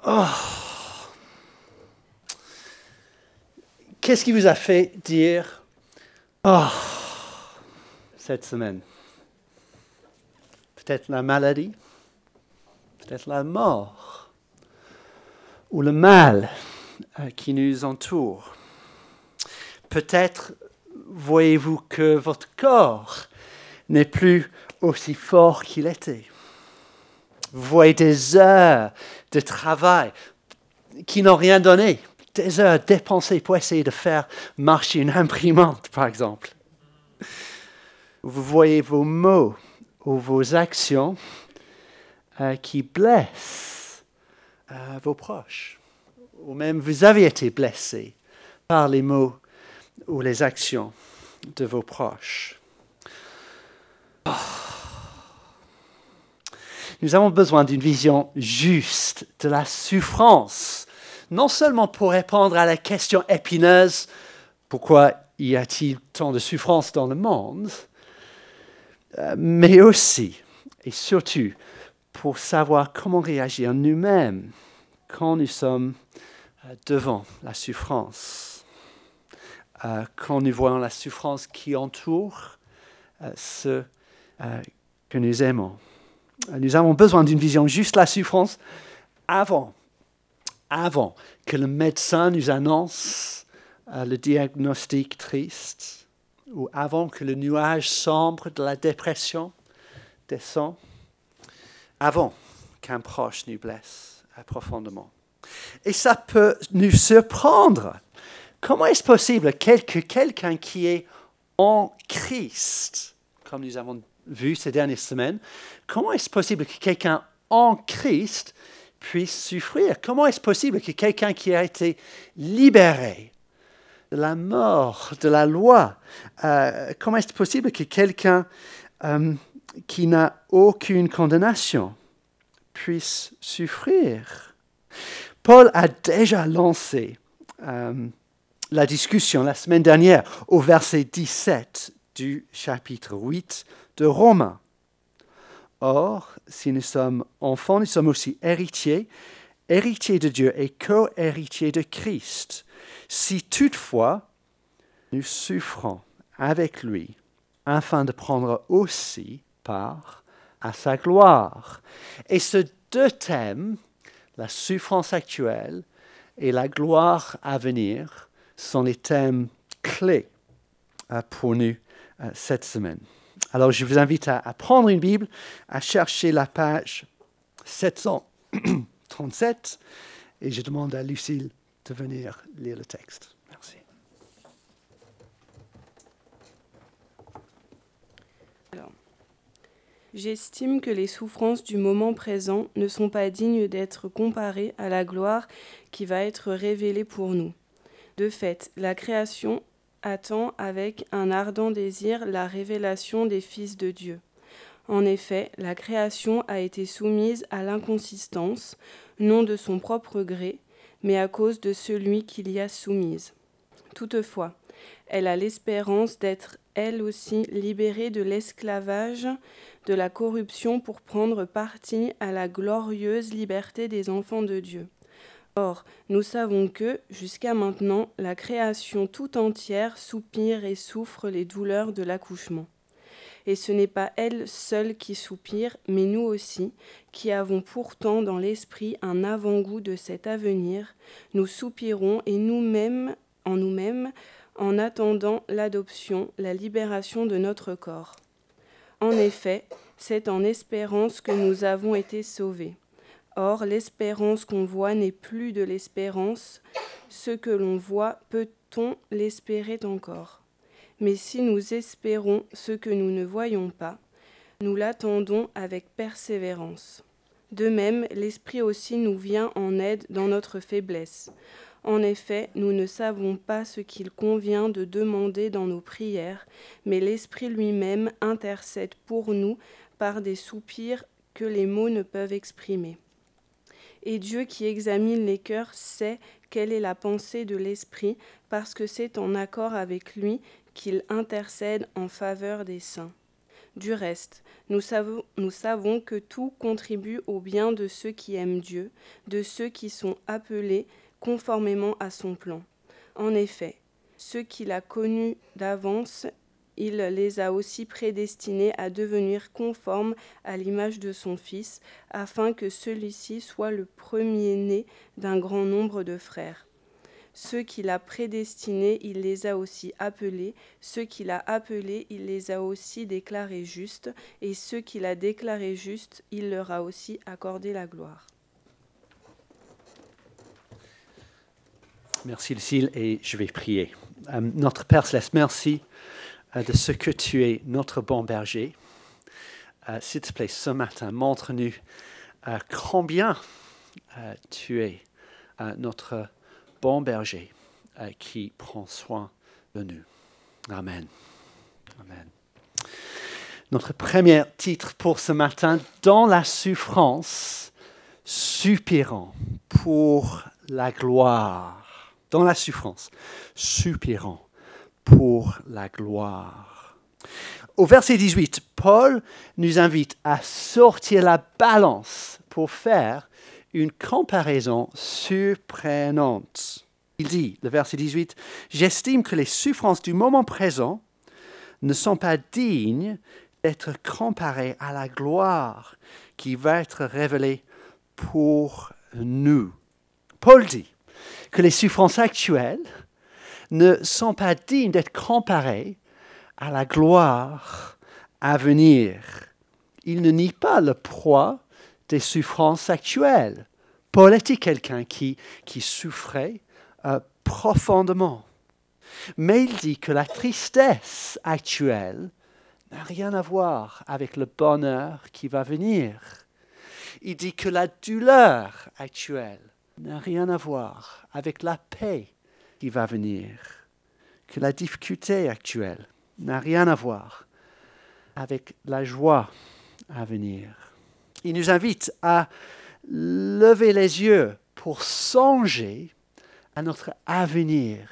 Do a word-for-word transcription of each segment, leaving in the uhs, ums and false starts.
Oh, qu'est-ce qui vous a fait dire oh cette semaine? Peut-être la maladie, peut-être la mort, ou le mal euh, qui nous entoure. Peut-être voyez-vous que votre corps n'est plus aussi fort qu'il était. Vous voyez des heures de travail qui n'ont rien donné, des heures dépensées pour essayer de faire marcher une imprimante, par exemple. Vous voyez vos mots ou vos actions euh, qui blessent euh, vos proches. Ou même vous avez été blessé par les mots ou les actions de vos proches. Oh. Nous avons besoin d'une vision juste de la souffrance, non seulement pour répondre à la question épineuse « Pourquoi y a-t-il tant de souffrance dans le monde ?», mais aussi et surtout pour savoir comment réagir nous-mêmes quand nous sommes devant la souffrance, quand nous voyons la souffrance qui entoure ceux que nous aimons. Nous avons besoin d'une vision juste de la souffrance avant, avant que le médecin nous annonce euh, le diagnostic triste, ou avant que le nuage sombre de la dépression descend, avant qu'un proche nous blesse euh, profondément. Et ça peut nous surprendre. Comment est-ce possible que quelqu'un qui est en Christ, comme nous avons vu ces dernières semaines, comment est-ce possible que quelqu'un en Christ puisse souffrir? Comment est-ce possible que quelqu'un qui a été libéré de la mort, de la loi, euh, comment est-ce possible que quelqu'un euh, qui n'a aucune condamnation puisse souffrir? Paul a déjà lancé euh, la discussion la semaine dernière au verset dix-sept du chapitre huit de Romains. Or, si nous sommes enfants, nous sommes aussi héritiers, héritiers de Dieu et co-héritiers de Christ. Si toutefois, nous souffrons avec lui, afin de prendre aussi part à sa gloire. Et ces deux thèmes, la souffrance actuelle et la gloire à venir, sont les thèmes clés pour nous cette semaine. Alors, je vous invite à, à prendre une Bible, à chercher la page sept cent trente-sept, et je demande à Lucille de venir lire le texte. Merci. Alors, j'estime que les souffrances du moment présent ne sont pas dignes d'être comparées à la gloire qui va être révélée pour nous. De fait, la création attend avec un ardent désir la révélation des fils de Dieu. En effet, la création a été soumise à l'inconsistance, non de son propre gré, mais à cause de celui qui l'y a soumise. Toutefois, elle a l'espérance d'être elle aussi libérée de l'esclavage, de la corruption pour prendre partie à la glorieuse liberté des enfants de Dieu. Or, nous savons que, jusqu'à maintenant, la création tout entière soupire et souffre les douleurs de l'accouchement. Et ce n'est pas elle seule qui soupire, mais nous aussi, qui avons pourtant dans l'esprit un avant-goût de cet avenir, nous soupirons et nous-mêmes, en nous-mêmes, en attendant l'adoption, la libération de notre corps. En effet, c'est en espérance que nous avons été sauvés. Or, l'espérance qu'on voit n'est plus de l'espérance. Ce que l'on voit, peut-on l'espérer encore ? Mais si nous espérons ce que nous ne voyons pas, nous l'attendons avec persévérance. De même, l'Esprit aussi nous vient en aide dans notre faiblesse. En effet, nous ne savons pas ce qu'il convient de demander dans nos prières, mais l'Esprit lui-même intercède pour nous par des soupirs que les mots ne peuvent exprimer. Et Dieu qui examine les cœurs sait quelle est la pensée de l'Esprit, parce que c'est en accord avec lui qu'il intercède en faveur des saints. Du reste, nous savons, nous savons que tout contribue au bien de ceux qui aiment Dieu, de ceux qui sont appelés conformément à son plan. En effet, ceux qu'il a connus d'avance, il les a aussi prédestinés à devenir conformes à l'image de son Fils, afin que celui-ci soit le premier-né d'un grand nombre de frères. Ceux qu'il a prédestinés, il les a aussi appelés. Ceux qu'il a appelés, il les a aussi déclarés justes. Et ceux qu'il a déclarés justes, il leur a aussi accordé la gloire. Merci Lucille, et je vais prier. Euh, notre Père Céleste, merci euh, de ce que tu es notre bon berger. Euh, s'il te plaît, ce matin, montre-nous euh, combien euh, tu es euh, notre bon berger euh, qui prend soin de nous. Amen. Amen. Notre premier titre pour ce matin, dans la souffrance, soupirant pour la gloire. Dans la souffrance, soupirant pour la gloire. Au verset dix-huit, Paul nous invite à sortir la balance pour faire une comparaison surprenante. Il dit, le verset dix-huit, « J'estime que les souffrances du moment présent ne sont pas dignes d'être comparées à la gloire qui va être révélée pour nous. » Paul dit que les souffrances actuelles ne sont pas dignes d'être comparées à la gloire à venir. Il ne nie pas le poids des souffrances actuelles. Paul était quelqu'un qui, qui souffrait euh, profondément. Mais il dit que la tristesse actuelle n'a rien à voir avec le bonheur qui va venir. Il dit que la douleur actuelle n'a rien à voir avec la paix qui va venir. Que la difficulté actuelle n'a rien à voir avec la joie à venir. Il nous invite à lever les yeux pour songer à notre avenir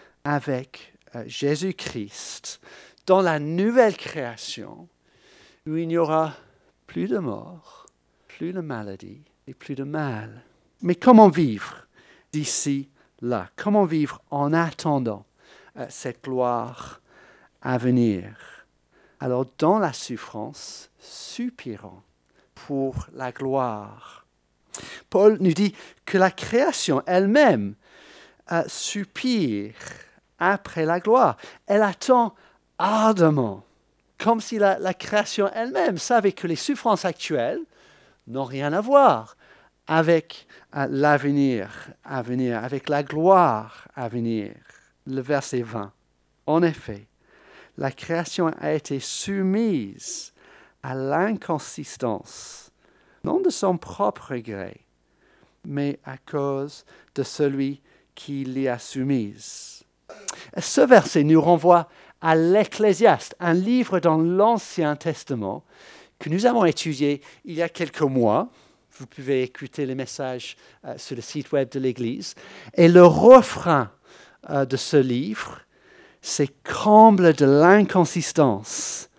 avec euh, Jésus-Christ dans la nouvelle création où il n'y aura plus de mort, plus de maladie et plus de mal. Mais comment vivre d'ici là? Comment vivre en attendant euh, cette gloire à venir? Alors, dans la souffrance, soupirant pour la gloire. Paul nous dit que la création elle-même euh, soupire après la gloire. Elle attend ardemment, comme si la, la création elle-même savait que les souffrances actuelles n'ont rien à voir avec euh, l'avenir à venir, avec la gloire à venir. Le verset vingt. En effet, la création a été soumise à l'inconsistance, non de son propre gré, mais à cause de celui qui l'y a soumise. Ce verset nous renvoie à l'Ecclésiaste, un livre dans l'Ancien Testament que nous avons étudié il y a quelques mois. Vous pouvez écouter les messages euh, sur le site web de l'Église. Et le refrain euh, de ce livre, c'est « comble de l'inconsistance,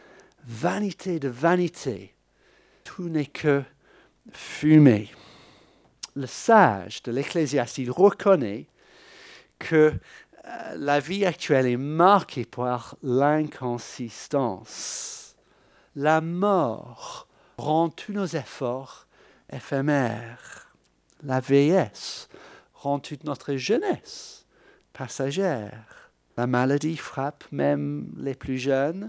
vanité de vanité, tout n'est que fumée ». Le sage de l'Ecclésiaste, il reconnaît que euh, la vie actuelle est marquée par l'inconsistance. La mort rend tous nos efforts éphémères. La vieillesse rend toute notre jeunesse passagère. La maladie frappe même les plus jeunes.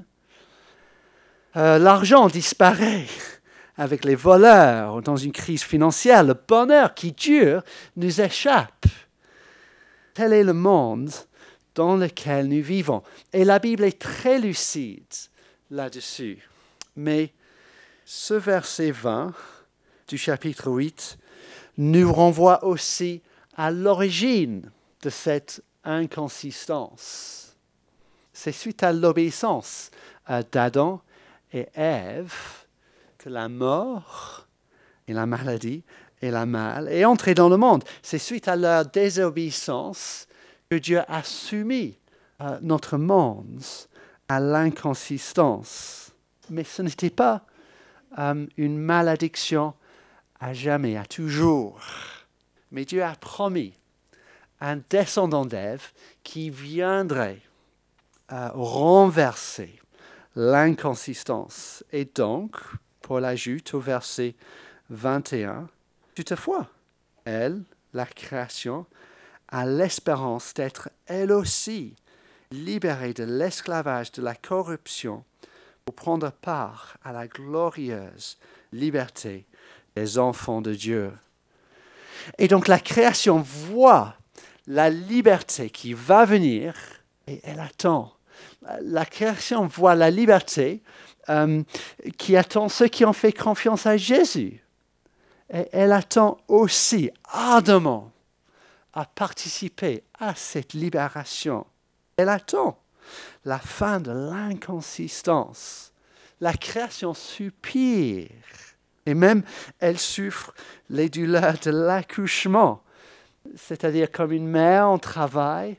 Euh, l'argent disparaît avec les voleurs dans une crise financière. Le bonheur qui dure nous échappe. Tel est le monde dans lequel nous vivons. Et la Bible est très lucide là-dessus. Mais ce verset vingt du chapitre huit nous renvoie aussi à l'origine de cette inconsistance. C'est suite à l'obéissance d'Adam et Ève que la mort et la maladie et la mal est entrée dans le monde. C'est suite à leur désobéissance que Dieu a soumis euh, notre monde à l'inconsistance. mais ce n'était pas euh, une malédiction à jamais, à toujours. Mais Dieu a promis un descendant d'Ève qui viendrait euh, renverser l'inconsistance. Et donc, Paul ajoute au verset vingt et un, toutefois, elle, la création, a l'espérance d'être elle aussi libérée de l'esclavage de la corruption pour prendre part à la glorieuse liberté des enfants de Dieu. Et donc la création voit la liberté qui va venir et elle attend. La création voit la liberté euh, qui attend ceux qui ont fait confiance à Jésus. Et elle attend aussi ardemment à participer à cette libération. Elle attend la fin de l'inconsistance. La création soupire. Et même, elle souffre les douleurs de l'accouchement. C'est-à-dire comme une mère en travail.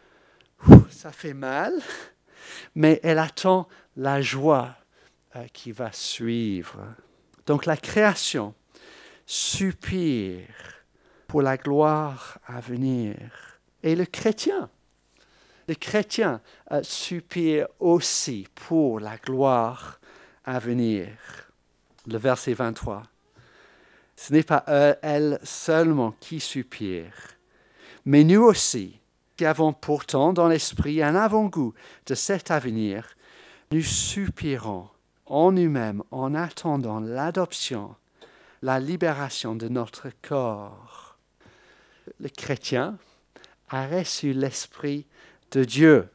Ça fait mal, mais elle attend la joie euh, qui va suivre. Donc la création soupire pour la gloire à venir. Et le chrétien, le chrétien euh, soupire aussi pour la gloire à venir. Le verset vingt-trois. Ce n'est pas euh, elle seulement qui soupire, mais nous aussi, qui avons pourtant dans l'esprit un avant-goût de cet avenir, nous soupirons en nous-mêmes en attendant l'adoption, la libération de notre corps. Le chrétien a reçu l'Esprit de Dieu.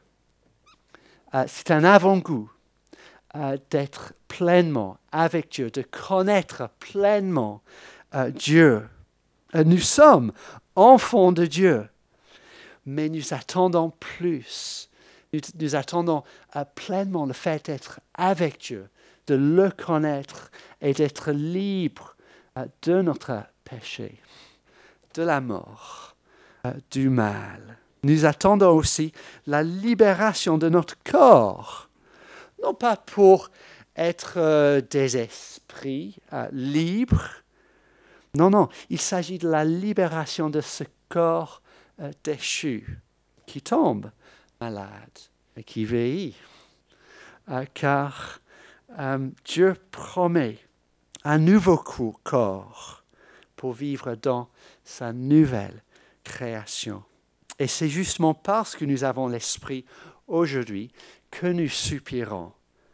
Euh, c'est un avant-goût euh, d'être pleinement avec Dieu, de connaître pleinement euh, Dieu. Euh, nous sommes enfants de Dieu, mais nous attendons plus. Nous, nous attendons euh, pleinement le fait d'être avec Dieu, de le connaître et d'être libre euh, de notre péché, de la mort, euh, du mal. Nous attendons aussi la libération de notre corps, non pas pour être euh, des esprits euh, libres, non, non, il s'agit de la libération de ce corps euh, déchu qui tombe malade et qui vieillit, euh, car euh, Dieu promet un nouveau corps pour vivre dans sa nouvelle création. Et c'est justement parce que nous avons l'Esprit aujourd'hui que nous soupirons.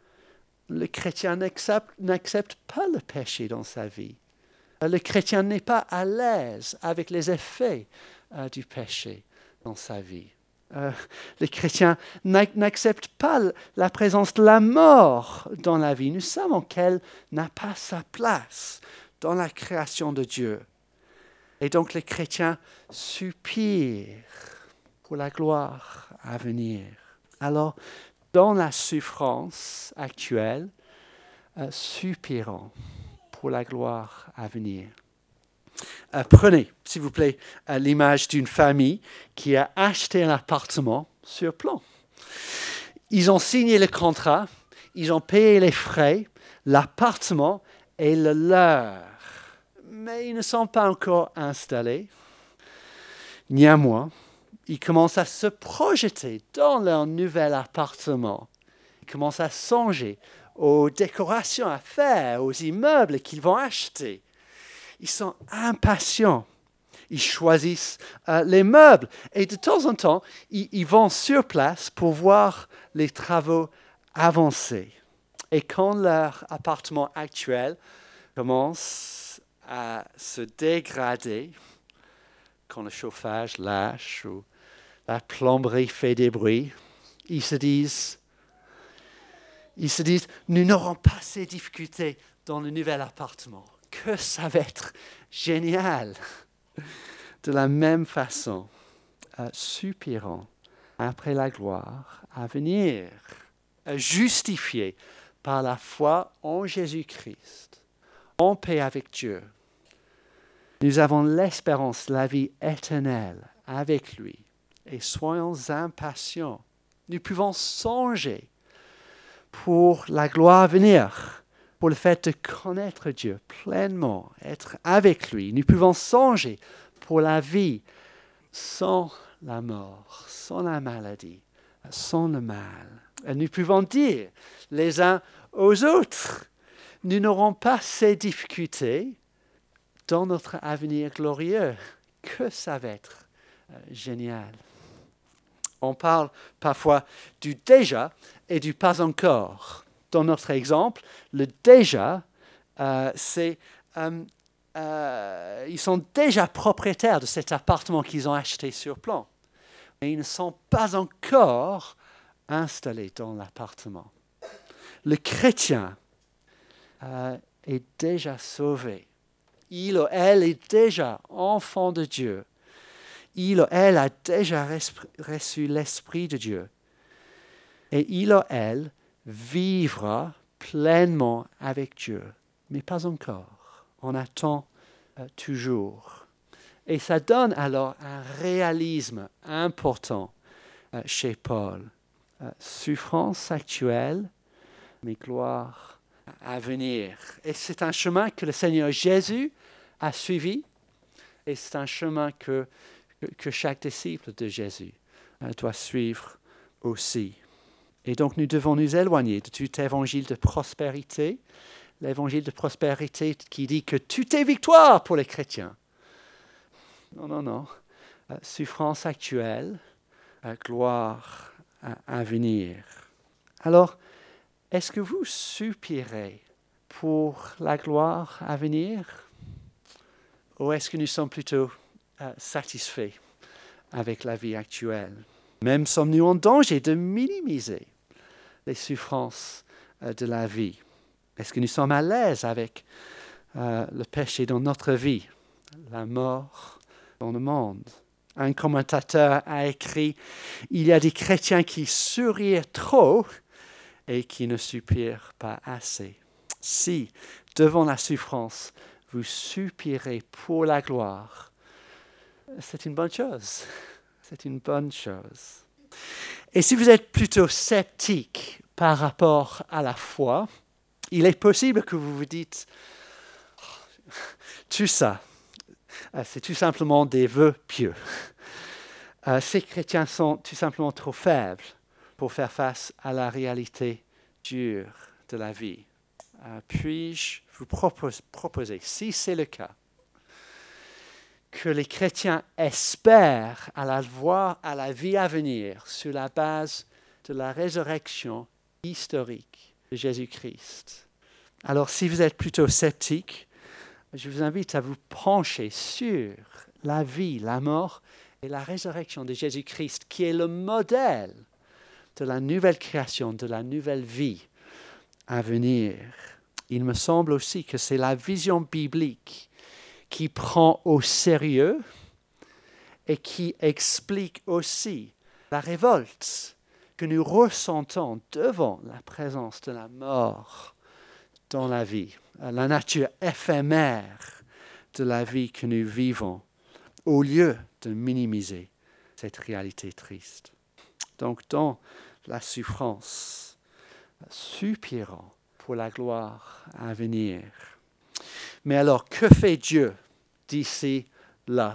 Le chrétien n'accepte, n'accepte pas le péché dans sa vie. Le chrétien n'est pas à l'aise avec les effets euh, du péché dans sa vie. Euh, le chrétien n'accepte pas la présence de la mort dans la vie. Nous savons qu'elle n'a pas sa place dans la création de Dieu. Et donc le chrétien soupire pour la gloire à venir. Alors, dans la souffrance actuelle, euh, soupirons pour la gloire à venir. Euh, prenez, s'il vous plaît, euh, l'image d'une famille qui a acheté un appartement sur plan. Ils ont signé le contrat, ils ont payé les frais, l'appartement est le leur. Mais ils ne sont pas encore installés. Néanmoins, ils commencent à se projeter dans leur nouvel appartement. Ils commencent à songer aux décorations à faire, aux immeubles qu'ils vont acheter. Ils sont impatients. Ils choisissent euh, les meubles et de temps en temps, ils, ils vont sur place pour voir les travaux avancer. Et quand leur appartement actuel commence à se dégrader, quand le chauffage lâche ou la plomberie fait des bruits, ils se disent, ils se disent, nous n'aurons pas ces difficultés dans le nouvel appartement. Que ça va être génial. De la même façon, euh, soupirons après la gloire à venir, euh, justifiés par la foi en Jésus-Christ, en paix avec Dieu. Nous avons l'espérance de la vie éternelle avec lui et soyons impatients. Nous pouvons songer pour la gloire à venir, pour le fait de connaître Dieu pleinement, être avec lui. Nous pouvons songer pour la vie sans la mort, sans la maladie, sans le mal. Et nous pouvons dire les uns aux autres, nous n'aurons pas ces difficultés dans notre avenir glorieux. Que ça va être euh, génial. On parle parfois du déjà et du pas encore. Dans notre exemple, le déjà, euh, c'est euh, euh, ils sont déjà propriétaires de cet appartement qu'ils ont acheté sur plan. Mais ils ne sont pas encore installés dans l'appartement. Le chrétien euh, est déjà sauvé. Il ou elle est déjà enfant de Dieu. Il ou elle a déjà reçu l'Esprit de Dieu. Et il ou elle vivra pleinement avec Dieu. Mais pas encore. On attend euh, toujours. Et ça donne alors un réalisme important euh, chez Paul. Euh, souffrance actuelle, mais gloire à venir. Et c'est un chemin que le Seigneur Jésus a suivi. Et c'est un chemin que, que, que chaque disciple de Jésus euh, doit suivre aussi. Et donc nous devons nous éloigner de tout évangile de prospérité, l'évangile de prospérité qui dit que tout est victoire pour les chrétiens. Non, non, non. Euh, souffrance actuelle, euh, gloire à, à venir. Alors, est-ce que vous soupirez pour la gloire à venir? Ou est-ce que nous sommes plutôt euh, satisfaits avec la vie actuelle? Même sommes-nous en danger de minimiser les souffrances euh, de la vie? Est-ce que nous sommes à l'aise avec euh, le péché dans notre vie, la mort dans le monde? Un commentateur a écrit « Il y a des chrétiens qui sourient trop et qui ne soupirent pas assez. » Si, devant la souffrance, vous soupirez pour la gloire, c'est une bonne chose. C'est une bonne chose. Et si vous êtes plutôt sceptique par rapport à la foi, il est possible que vous vous dites oh, tout ça, c'est tout simplement des vœux pieux. Euh, ces chrétiens sont tout simplement trop faibles pour faire face à la réalité dure de la vie. Euh, puis-je vous propose, proposer, si c'est le cas, que les chrétiens espèrent à la, voir, à la vie à venir sur la base de la résurrection historique de Jésus-Christ. Alors, si vous êtes plutôt sceptique, je vous invite à vous pencher sur la vie, la mort et la résurrection de Jésus-Christ, qui est le modèle de la nouvelle création, de la nouvelle vie à venir. Il me semble aussi que c'est la vision biblique qui prend au sérieux et qui explique aussi la révolte que nous ressentons devant la présence de la mort dans la vie, la nature éphémère de la vie que nous vivons, au lieu de minimiser cette réalité triste. Donc, dans la souffrance, soupirons pour la gloire à venir. Mais alors, que fait Dieu d'ici là?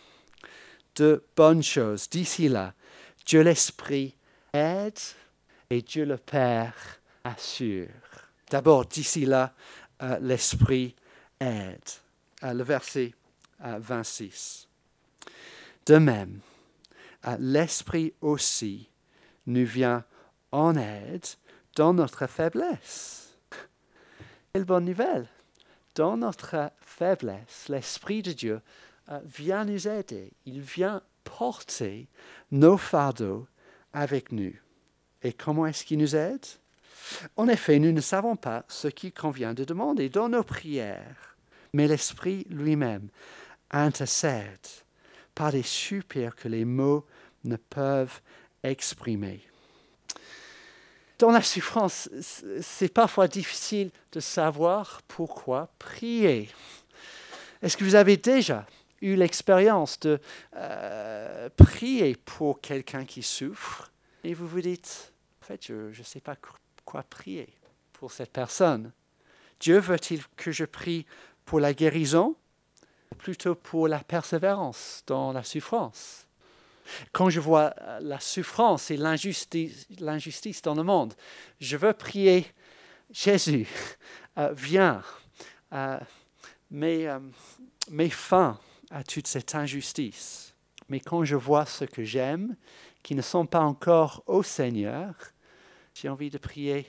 De bonnes choses d'ici là. Dieu l'Esprit aide et Dieu le Père assure. D'abord, d'ici là, euh, l'Esprit aide. Euh, le verset euh, vingt-six. De même, euh, l'Esprit aussi nous vient en aide dans notre faiblesse. Quelle bonne nouvelle! Dans notre faiblesse, l'Esprit de Dieu euh, vient nous aider. Il vient porter nos fardeaux avec nous. Et comment est-ce qu'il nous aide? En effet, nous ne savons pas ce qu'il convient de demander dans nos prières, mais l'Esprit lui-même intercède par des soupirs que les mots ne peuvent exprimer. Dans la souffrance, c'est parfois difficile de savoir pourquoi prier. Est-ce que vous avez déjà eu l'expérience de euh, prier pour quelqu'un qui souffre et vous vous dites, en fait, je ne sais pas Quoi prier pour cette personne? Dieu veut-il que je prie pour la guérison ou plutôt pour la persévérance dans la souffrance? Quand je vois la souffrance et l'injustice, l'injustice dans le monde, je veux prier, Jésus, euh, viens, euh, mets, euh, mets fin à toute cette injustice. Mais quand je vois ceux que j'aime, qui ne sont pas encore au Seigneur, j'ai envie de prier,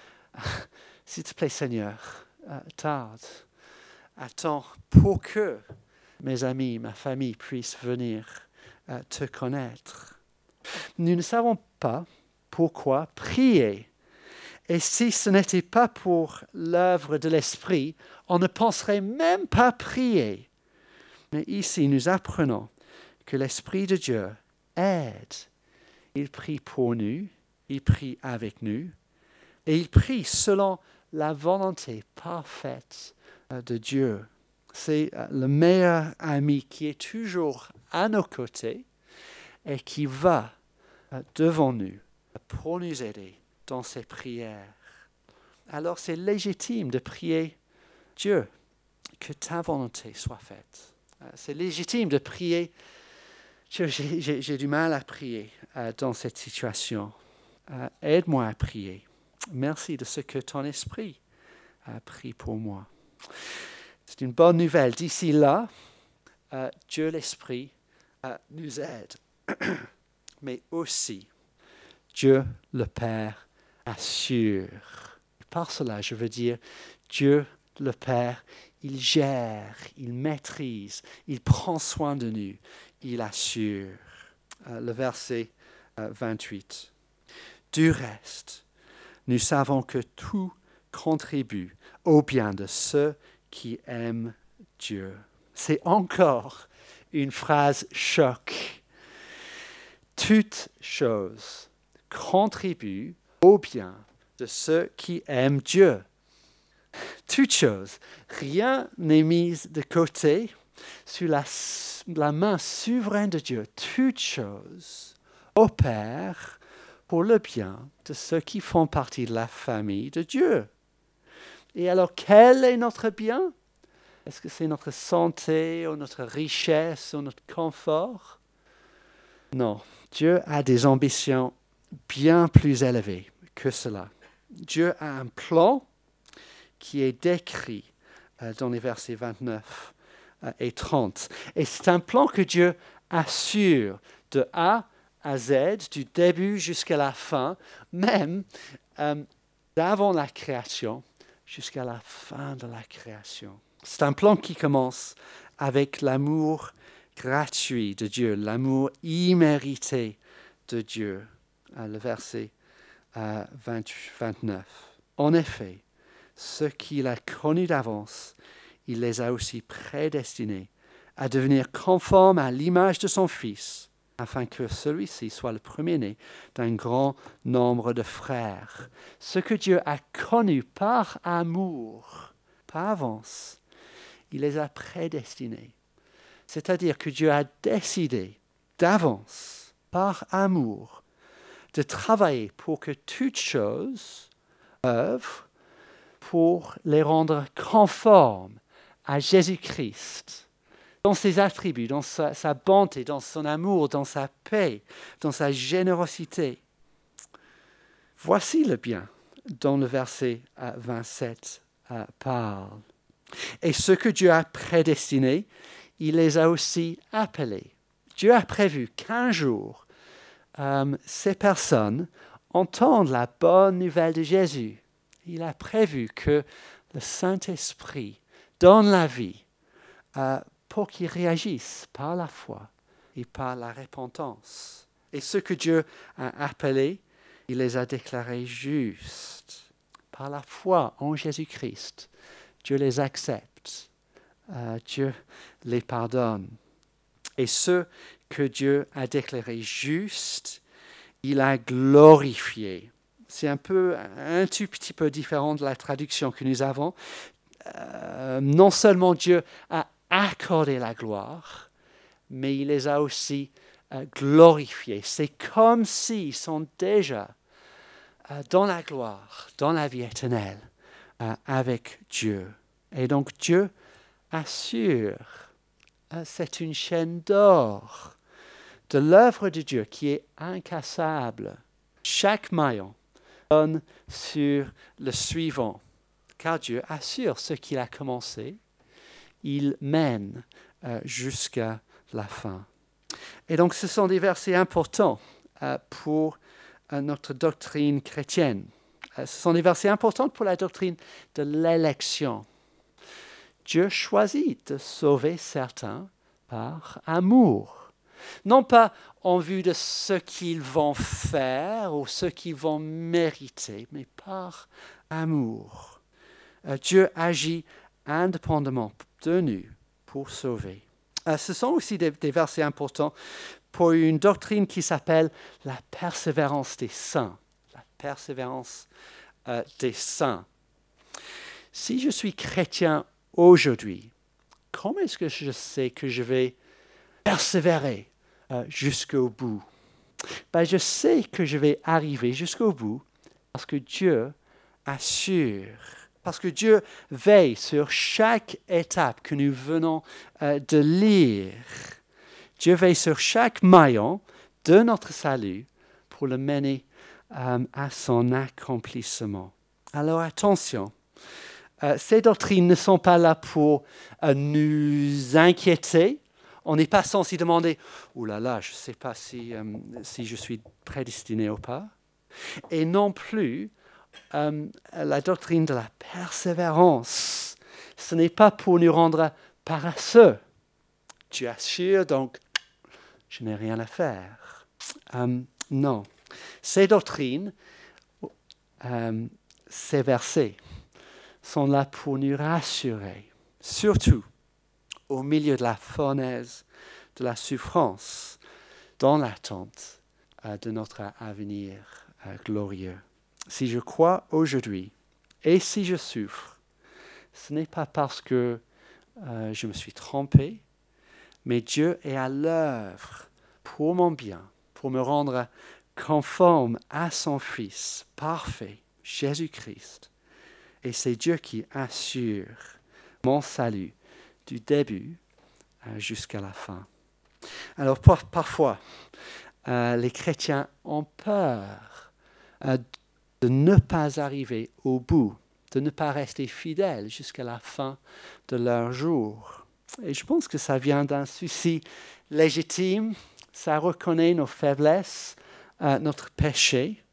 s'il te plaît Seigneur, euh, tarde, attends pour que mes amis, ma famille puissent venir euh, te connaître. Nous ne savons pas pourquoi prier. Et si ce n'était pas pour l'œuvre de l'Esprit, on ne penserait même pas prier. Mais ici, nous apprenons que l'Esprit de Dieu aide. Il prie pour nous, il prie avec nous, et il prie selon la volonté parfaite de Dieu. C'est le meilleur ami qui est toujours à nos côtés et qui va devant nous pour nous aider dans ses prières. Alors c'est légitime de prier Dieu, que ta volonté soit faite. C'est légitime de prier Dieu, j'ai, j'ai, j'ai du mal à prier euh, dans cette situation. Euh, aide-moi à prier. Merci de ce que ton esprit a pris pour moi. C'est une bonne nouvelle. D'ici là, euh, Dieu l'Esprit euh, nous aide. Mais aussi, Dieu le Père assure. Par cela, je veux dire, Dieu le Père, il gère, il maîtrise, il prend soin de nous, il assure. Euh, le verset euh, vingt-huit. Du reste, nous savons que tout contribue au bien de ceux qui aiment Dieu. C'est encore une phrase choc. Toute chose contribue au bien de ceux qui aiment Dieu. Toute chose, rien n'est mis de côté sous la, la main souveraine de Dieu. Toute chose opère pour le bien de ceux qui font partie de la famille de Dieu. Et alors, quel est notre bien? Est-ce que c'est notre santé, ou notre richesse, ou notre confort? Non, Dieu a des ambitions bien plus élevées que cela. Dieu a un plan qui est décrit euh, dans les versets vingt-neuf euh, et trente. Et c'est un plan que Dieu assure de A à Z, du début jusqu'à la fin, même euh, d'avant la création jusqu'à la fin de la création. C'est un plan qui commence avec l'amour gratuit de Dieu, l'amour immérité de Dieu. Euh, le verset euh, vingt, vingt-neuf. En effet, ceux qu'il a connus d'avance, il les a aussi prédestinés à devenir conformes à l'image de son Fils, afin que celui-ci soit le premier-né d'un grand nombre de frères. Ce que Dieu a connu par amour, par avance, il les a prédestinés. C'est-à-dire que Dieu a décidé d'avance, par amour, de travailler pour que toutes choses œuvrent pour les rendre conformes à Jésus-Christ, dans ses attributs, dans sa, sa bonté, dans son amour, dans sa paix, dans sa générosité. Voici le bien dont le verset vingt-sept euh, parle. Et ce que Dieu a prédestiné, il les a aussi appelés. Dieu a prévu qu'un jour, euh, ces personnes entendent la bonne nouvelle de Jésus. Il a prévu que le Saint-Esprit donne la vie euh, pour qu'ils réagissent par la foi et par la repentance. Et ce que Dieu a appelé, il les a déclarés justes. Par la foi en Jésus-Christ, Dieu les accepte, euh, Dieu les pardonne. Et ceux que Dieu a déclarés justes, il a glorifié. C'est un peu, un tout petit peu différent de la traduction que nous avons. Euh, non seulement Dieu a accordé la gloire, mais il les a aussi euh, glorifiés. C'est comme s'ils sont déjà euh, dans la gloire, dans la vie éternelle, euh, avec Dieu. Et donc Dieu assure, euh, c'est une chaîne d'or de l'œuvre de Dieu qui est incassable. Chaque maillon donne sur le suivant, car Dieu assure ce qu'il a commencé, il mène euh, jusqu'à la fin. Et donc ce sont des versets importants euh, pour euh, notre doctrine chrétienne. Euh, ce sont des versets importants pour la doctrine de l'élection. Dieu choisit de sauver certains par amour. Non pas en vue de ce qu'ils vont faire ou ce qu'ils vont mériter, mais par amour. Euh, Dieu agit indépendamment de nous pour sauver. Euh, ce sont aussi des, des versets importants pour une doctrine qui s'appelle la persévérance des saints. La persévérance euh, des saints. Si je suis chrétien aujourd'hui, comment est-ce que je sais que je vais persévérer euh, jusqu'au bout? Ben, je sais que je vais arriver jusqu'au bout parce que Dieu assure, parce que Dieu veille sur chaque étape que nous venons euh, de lire. Dieu veille sur chaque maillon de notre salut pour le mener euh, à son accomplissement. Alors attention, euh, ces doctrines ne sont pas là pour euh, nous inquiéter. On n'est pas censé demander « Ouh là là, je ne sais pas si, euh, si je suis prédestiné ou pas ». Et non plus euh, la doctrine de la persévérance. Ce n'est pas pour nous rendre paresseux. Tu assures, donc je n'ai rien à faire. Euh, non. Ces doctrines, euh, ces versets, sont là pour nous rassurer, surtout au milieu de la fournaise, de la souffrance, dans l'attente euh, de notre avenir euh, glorieux. Si je crois aujourd'hui et si je souffre, ce n'est pas parce que euh, je me suis trompé, mais Dieu est à l'œuvre pour mon bien, pour me rendre conforme à son Fils parfait, Jésus-Christ. Et c'est Dieu qui assure mon salut du début euh, jusqu'à la fin. Alors par, parfois, euh, les chrétiens ont peur euh, de ne pas arriver au bout, de ne pas rester fidèles jusqu'à la fin de leur jour. Et je pense que ça vient d'un souci légitime, ça reconnaît nos faiblesses, euh, notre péché.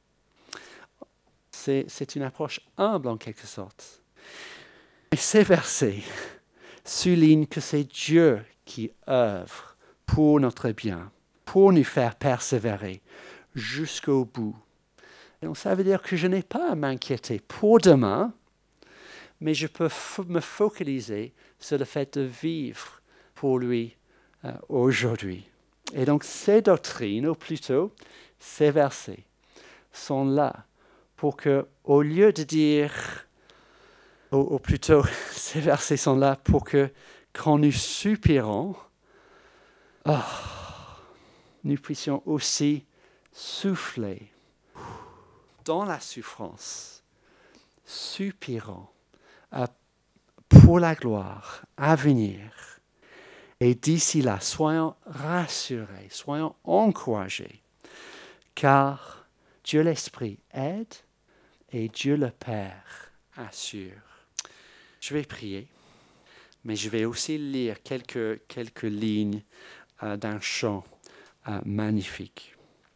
C'est, c'est une approche humble en quelque sorte. Et ces versets soulignent que c'est Dieu qui œuvre pour notre bien, pour nous faire persévérer jusqu'au bout. Et donc ça veut dire que je n'ai pas à m'inquiéter pour demain, mais je peux f- me focaliser sur le fait de vivre pour lui euh, aujourd'hui. Et donc ces doctrines, ou plutôt ces versets, sont là pour que, au lieu de dire, ou, ou plutôt ces versets sont là pour que, quand nous soupirons, oh, nous puissions aussi souffler dans la souffrance, soupirant euh, pour la gloire à venir. Et d'ici là, soyons rassurés, soyons encouragés, car Dieu l'Esprit aide et Dieu le Père assure. Je vais prier, mais je vais aussi lire quelques, quelques lignes euh, d'un chant euh, magnifique.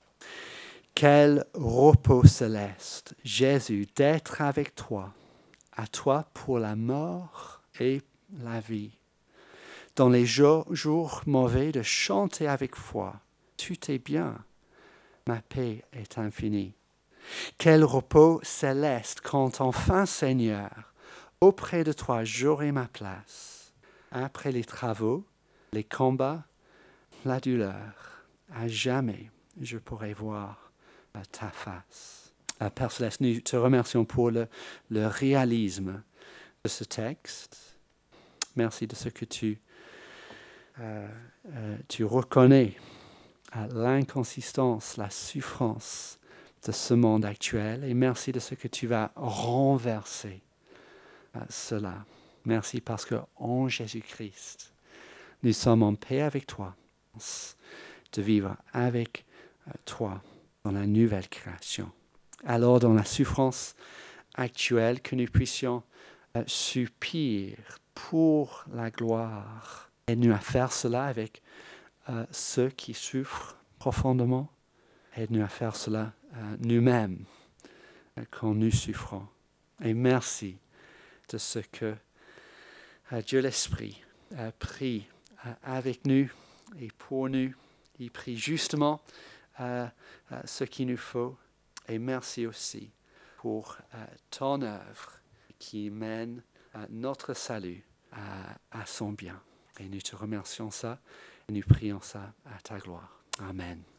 Quel repos céleste, Jésus, d'être avec toi, à toi pour la mort et la vie. Dans les jours, jours mauvais, de chanter avec foi, tout est bien, ma paix est infinie. Quel repos céleste quand enfin, Seigneur, auprès de toi j'aurai ma place. Après les travaux, les combats, la douleur, à jamais je pourrai voir ta face. Père Céleste, nous te remercions pour le, le réalisme de ce texte. Merci de ce que tu, euh, euh, tu reconnais, l'inconsistance, la souffrance de ce monde actuel et merci de ce que tu vas renverser uh, cela. Merci parce qu'en Jésus-Christ, nous sommes en paix avec toi, de vivre avec uh, toi dans la nouvelle création. Alors dans la souffrance actuelle, que nous puissions uh, soupirer pour la gloire. Aide-nous à faire cela avec uh, ceux qui souffrent profondément. Aide-nous à faire cela uh, nous-mêmes uh, quand nous souffrons. Et merci de ce que uh, Dieu l'Esprit a pris uh, avec nous et pour nous. Il prie justement uh, uh, ce qu'il nous faut. Et merci aussi pour uh, ton œuvre qui mène uh, notre salut uh, à son bien. Et nous te remercions ça et nous prions ça à ta gloire. Amen.